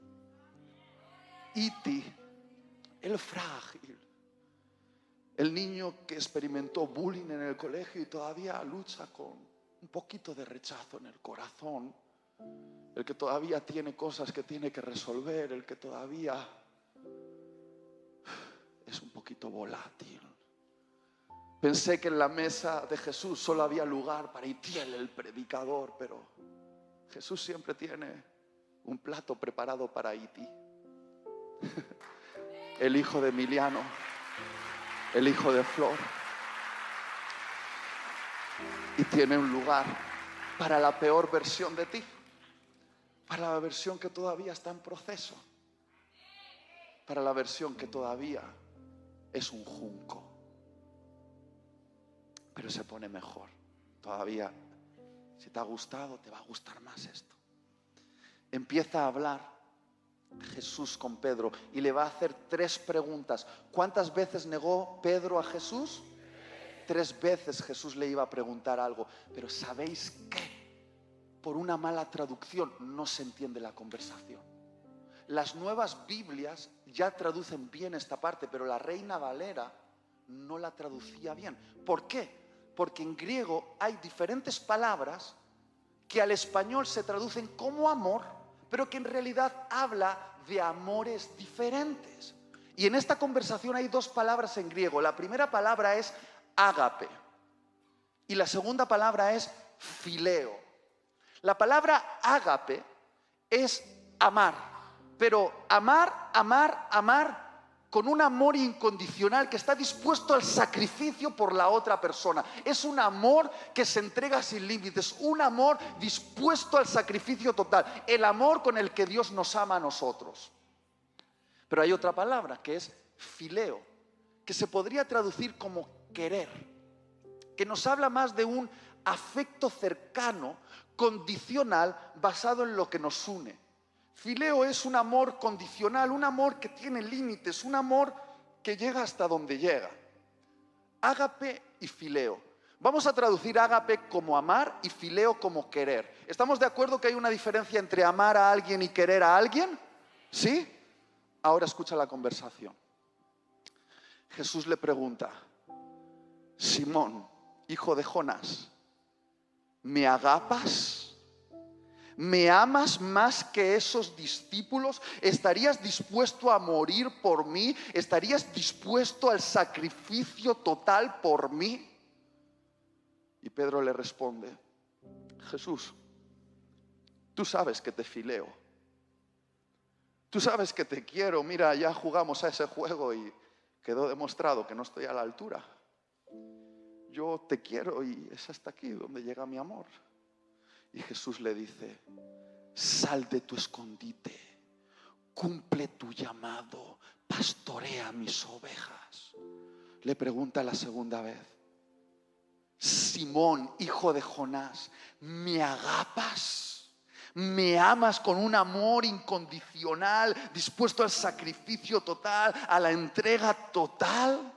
A: Iti, el frágil, el niño que experimentó bullying en el colegio y todavía lucha con un poquito de rechazo en el corazón, el que todavía tiene cosas que tiene que resolver, el que todavía es un poquito volátil. Pensé que en la mesa de Jesús solo había lugar para Itiel, el predicador, pero Jesús siempre tiene un plato preparado para Iti, el hijo de Emiliano, el hijo de Flor. Y tiene un lugar para la peor versión de ti, para la versión que todavía está en proceso, para la versión que todavía es un junco, pero se pone mejor. Todavía, si te ha gustado, te va a gustar más esto. Empieza a hablar Jesús con Pedro y le va a hacer 3 preguntas. ¿Cuántas veces negó Pedro a Jesús? 3 veces Jesús le iba a preguntar algo. Pero ¿sabéis qué? Por una mala traducción no se entiende la conversación. Las nuevas Biblias ya traducen bien esta parte, pero la Reina Valera no la traducía bien. ¿Por qué? Porque en griego hay diferentes palabras que al español se traducen como amor, pero que en realidad habla de amores diferentes. Y en esta conversación hay 2 palabras en griego. La primera palabra es ágape y la segunda palabra es fileo. La palabra ágape es amar, pero amar con un amor incondicional que está dispuesto al sacrificio por la otra persona. Es un amor que se entrega sin límites, un amor dispuesto al sacrificio total, el amor con el que Dios nos ama a nosotros. Pero hay otra palabra que es fileo, que se podría traducir como querer, que nos habla más de un afecto cercano, condicional, basado en lo que nos une. Fileo es un amor condicional, un amor que tiene límites, un amor que llega hasta donde llega. Ágape y fileo. Vamos a traducir ágape como amar y fileo como querer. ¿Estamos de acuerdo que hay una diferencia entre amar a alguien y querer a alguien? ¿Sí? Ahora escucha la conversación. Jesús le pregunta: Simón, hijo de Jonás, ¿me agapas? ¿Me amas más que esos discípulos? ¿Estarías dispuesto a morir por mí? ¿Estarías dispuesto al sacrificio total por mí? Y Pedro le responde: Jesús, tú sabes que te fileo. Tú sabes que te quiero. Mira, ya jugamos a ese juego y quedó demostrado que no estoy a la altura. Yo te quiero y es hasta aquí donde llega mi amor. Y Jesús le dice: sal de tu escondite, cumple tu llamado, pastorea mis ovejas. Le pregunta la segunda vez: Simón, hijo de Jonás, ¿me agapas? ¿Me amas con un amor incondicional, dispuesto al sacrificio total, a la entrega total?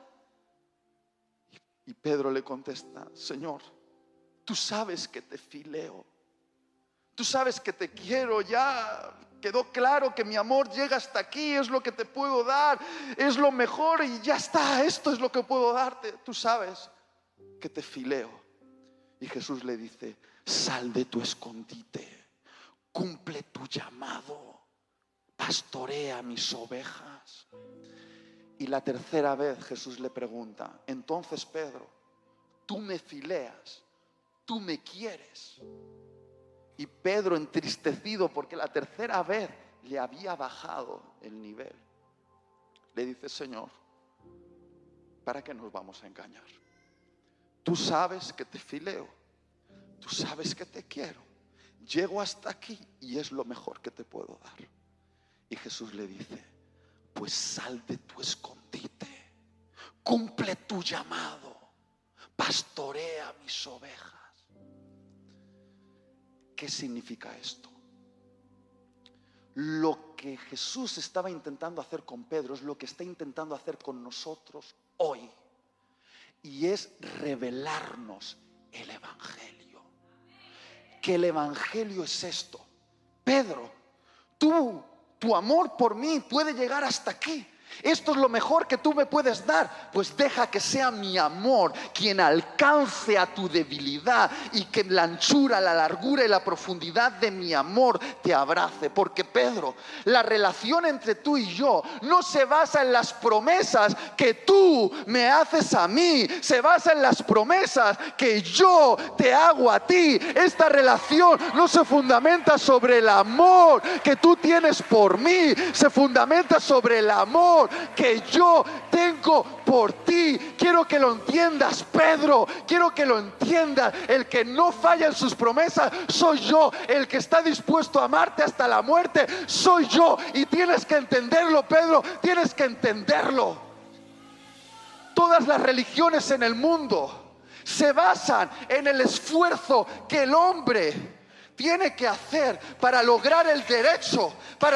A: Y Pedro le contesta: Señor, tú sabes que te fileo. Tú sabes que te quiero, ya quedó claro que mi amor llega hasta aquí, es lo que te puedo dar, es lo mejor y ya está, esto es lo que puedo darte. Tú sabes que te fileo. Y Jesús le dice: sal de tu escondite, cumple tu llamado, pastorea mis ovejas. Y la tercera vez Jesús le pregunta: entonces Pedro, tú me fileas, tú me quieres. Y Pedro, entristecido porque la tercera vez le había bajado el nivel, le dice: Señor, ¿para qué nos vamos a engañar? Tú sabes que te fileo, tú sabes que te quiero, llego hasta aquí y es lo mejor que te puedo dar. Y Jesús le dice: pues sal de tu escondite, cumple tu llamado, pastorea mis ovejas. ¿Qué significa esto? Lo que Jesús estaba intentando hacer con Pedro es lo que está intentando hacer con nosotros hoy. Y es revelarnos el Evangelio. Que el Evangelio es esto: Pedro, tu amor por mí puede llegar hasta aquí. Esto es lo mejor que tú me puedes dar. Pues deja que sea mi amor quien alcance a tu debilidad y que la anchura, la largura y la profundidad de mi amor te abrace. Porque Pedro, la relación entre tú y yo no se basa en las promesas que tú me haces a mí, se basa en las promesas que yo te hago a ti. Esta relación no se fundamenta sobre el amor que tú tienes por mí, se fundamenta sobre el amor que yo tengo por ti. Quiero que lo entiendas, Pedro, quiero que lo entiendas. El que no falla en sus promesas soy yo. El que está dispuesto a amarte hasta la muerte soy yo. Y tienes que entenderlo, Pedro, tienes que entenderlo. Todas las religiones en el mundo se basan en el esfuerzo que el hombre tiene que hacer para lograr el derecho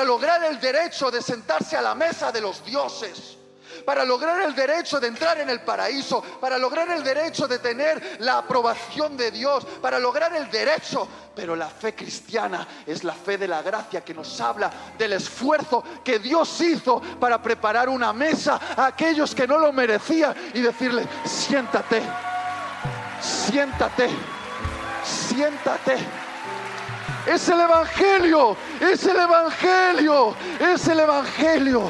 A: de sentarse a la mesa de los dioses, para lograr el derecho de entrar en el paraíso, para lograr el derecho de tener la aprobación de Dios, para lograr el derecho. Pero la fe cristiana es la fe de la gracia, que nos habla del esfuerzo que Dios hizo para preparar una mesa a aquellos que no lo merecían y decirles: siéntate, siéntate, siéntate. Es el Evangelio, es el Evangelio, es el Evangelio.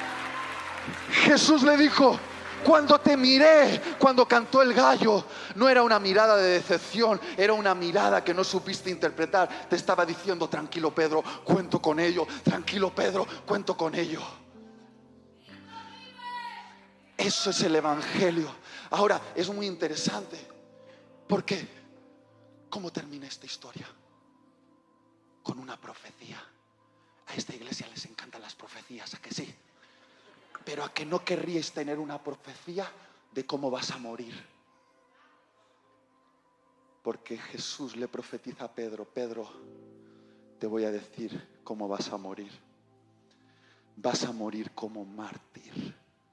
A: Jesús le dijo: cuando te miré, cuando cantó el gallo, no era una mirada de decepción, era una mirada que no supiste interpretar. Te estaba diciendo: tranquilo, Pedro, cuento con ello. Tranquilo, Pedro, cuento con ello. Eso es el Evangelio. Ahora, es muy interesante. ¿Por qué? ¿Cómo termina esta historia? Con una profecía. A esta iglesia les encantan las profecías, ¿a que sí? Pero ¿a que no querríais tener una profecía de cómo vas a morir? Porque Jesús le profetiza a Pedro: Pedro, te voy a decir cómo vas a morir. Vas a morir como mártir.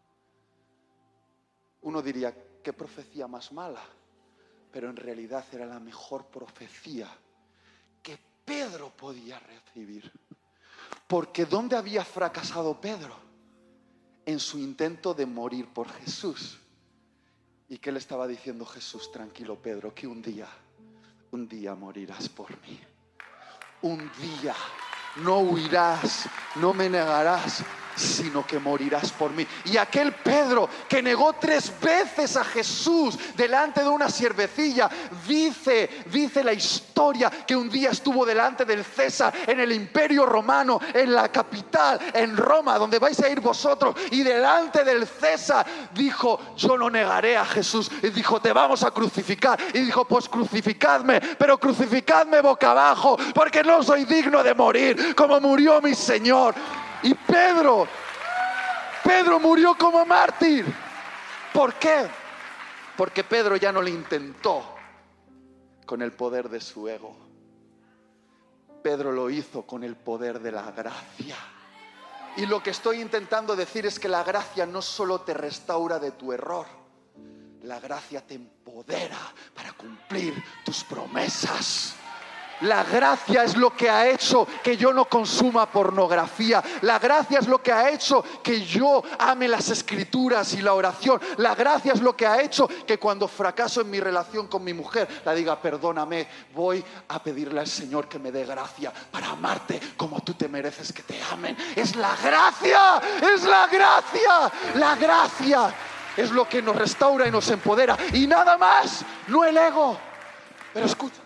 A: Uno diría, qué profecía más mala, pero en realidad era la mejor profecía que Pedro podía recibir. Porque ¿dónde había fracasado Pedro? En su intento de morir por Jesús. ¿Y qué le estaba diciendo Jesús? Tranquilo, Pedro, que un día morirás por mí. Un día. No huirás, no me negarás, sino que morirás por mí. Y aquel Pedro que negó 3 veces a Jesús delante de una siervecilla, dice la historia que un día estuvo delante del César en el Imperio Romano, en la capital, en Roma, donde vais a ir vosotros, y delante del César dijo: yo no negaré a Jesús. Y dijo: te vamos a crucificar. Y dijo: pues crucificadme, pero crucificadme boca abajo, porque no soy digno de morir como murió mi Señor. Y Pedro murió como mártir. ¿Por qué? Porque Pedro ya no lo intentó con el poder de su ego. Pedro lo hizo con el poder de la gracia. Y lo que estoy intentando decir es que la gracia no solo te restaura de tu error, la gracia te empodera para cumplir tus promesas. La gracia es lo que ha hecho que yo no consuma pornografía. La gracia es lo que ha hecho que yo ame las escrituras y la oración. La gracia es lo que ha hecho que cuando fracaso en mi relación con mi mujer, la diga: perdóname, voy a pedirle al Señor que me dé gracia para amarte como tú te mereces que te amen. Es la gracia, es la gracia. La gracia es lo que nos restaura y nos empodera. Y nada más, no el ego. Pero escucha.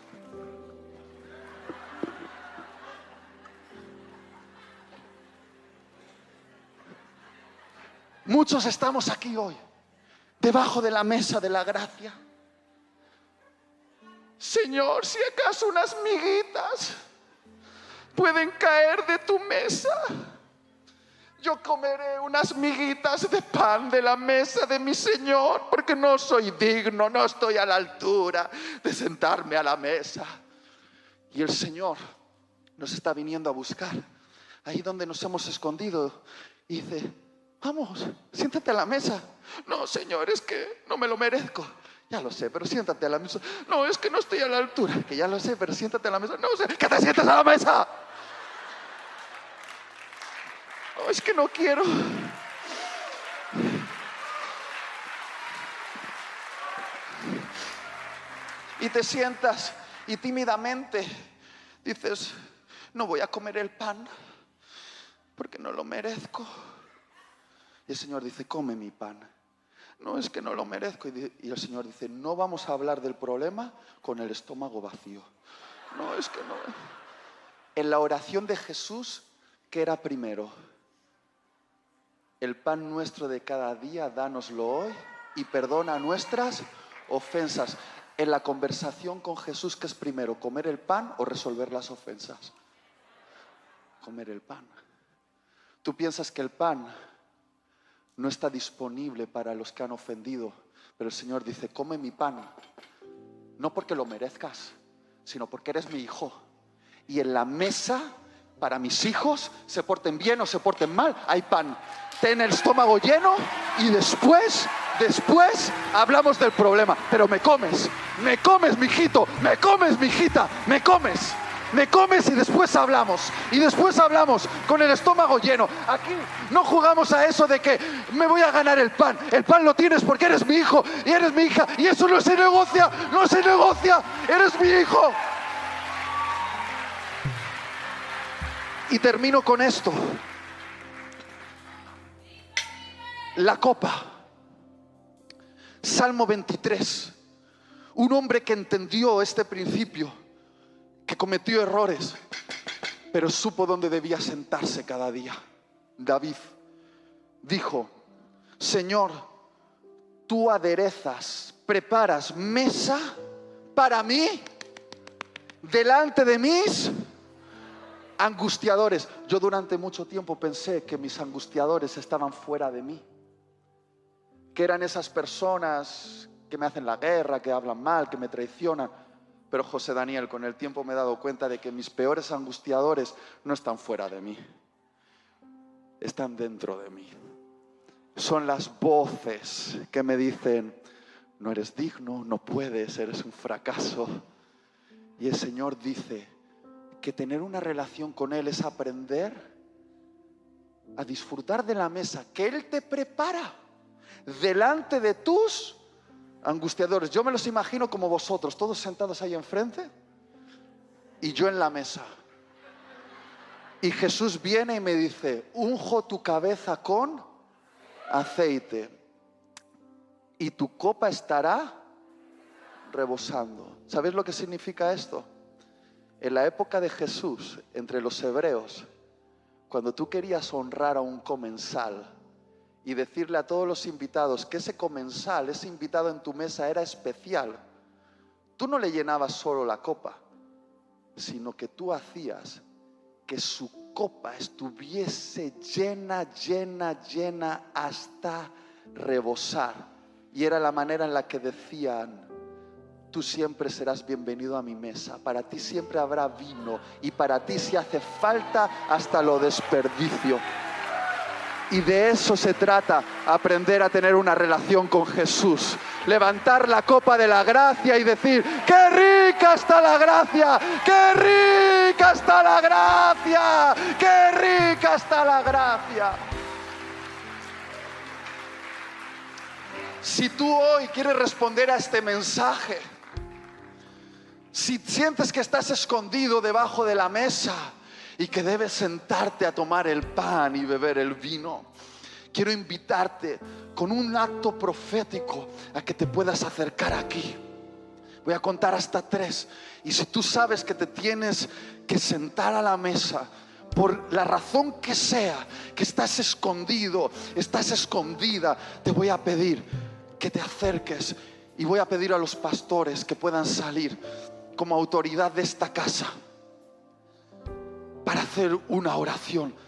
A: Muchos estamos aquí hoy, debajo de la mesa de la gracia. Señor, si acaso unas miguitas pueden caer de tu mesa, yo comeré unas miguitas de pan de la mesa de mi Señor, porque no soy digno, no estoy a la altura de sentarme a la mesa. Y el Señor nos está viniendo a buscar, ahí donde nos hemos escondido, y dice: vamos, siéntate a la mesa. No, Señor, es que no me lo merezco. Ya lo sé, pero siéntate a la mesa. No, es que no estoy a la altura. Que ya lo sé, pero siéntate a la mesa. No sé, que te sientes a la mesa. No, es que no quiero. Y te sientas y tímidamente dices: no voy a comer el pan porque no lo merezco. Y el Señor dice: come mi pan. No, es que no lo merezco. Y el Señor dice: no vamos a hablar del problema con el estómago vacío. No, es que no. En la oración de Jesús, ¿qué era primero? El pan nuestro de cada día, dánoslo hoy, y perdona nuestras ofensas. En la conversación con Jesús, ¿qué es primero? ¿Comer el pan o resolver las ofensas? Comer el pan. Tú piensas que el pan no está disponible para los que han ofendido, pero el Señor dice: come mi pan, no porque lo merezcas, sino porque eres mi hijo. Y en la mesa, para mis hijos, se porten bien o se porten mal, hay pan. Ten el estómago lleno y después hablamos del problema. Pero me comes, mijito, me comes, mijita, me comes y después hablamos. Y después hablamos con el estómago lleno. Aquí no jugamos a eso de que me voy a ganar el pan. El pan lo tienes porque eres mi hijo y eres mi hija. Y eso no se negocia, no se negocia. Eres mi hijo. Y termino con esto. La copa. Salmo 23. Un hombre que entendió este principio, que cometió errores, pero supo dónde debía sentarse cada día. David dijo: Señor, tú aderezas, preparas mesa para mí delante de mis angustiadores. Yo durante mucho tiempo pensé que mis angustiadores estaban fuera de mí, que eran esas personas que me hacen la guerra, que hablan mal, que me traicionan. Pero José Daniel, con el tiempo me he dado cuenta de que mis peores angustiadores no están fuera de mí, están dentro de mí. Son las voces que me dicen: no eres digno, no puedes, eres un fracaso. Y el Señor dice que tener una relación con Él es aprender a disfrutar de la mesa que Él te prepara delante de tus angustiadores. Yo me los imagino como vosotros, todos sentados ahí enfrente y yo en la mesa. Y Jesús viene y me dice: unjo tu cabeza con aceite y tu copa estará rebosando. ¿Sabéis lo que significa esto? En la época de Jesús, entre los hebreos, cuando tú querías honrar a un comensal y decirle a todos los invitados que ese comensal, ese invitado en tu mesa era especial, tú no le llenabas solo la copa, sino que tú hacías que su copa estuviese llena hasta rebosar. Y era la manera en la que decían: tú siempre serás bienvenido a mi mesa, para ti siempre habrá vino, y para ti, si hace falta, hasta lo desperdicio. Y de eso se trata, aprender a tener una relación con Jesús. Levantar la copa de la gracia y decir: ¡qué rica está la gracia! ¡Qué rica está la gracia! ¡Qué rica está la gracia! Si tú hoy quieres responder a este mensaje, si sientes que estás escondido debajo de la mesa y que debes sentarte a tomar el pan y beber el vino, quiero invitarte con un acto profético a que te puedas acercar aquí. Voy a contar hasta 3. Y si tú sabes que te tienes que sentar a la mesa, por la razón que sea, que estás escondido, estás escondida, te voy a pedir que te acerques. Y voy a pedir a los pastores que puedan salir como autoridad de esta casa para hacer una oración.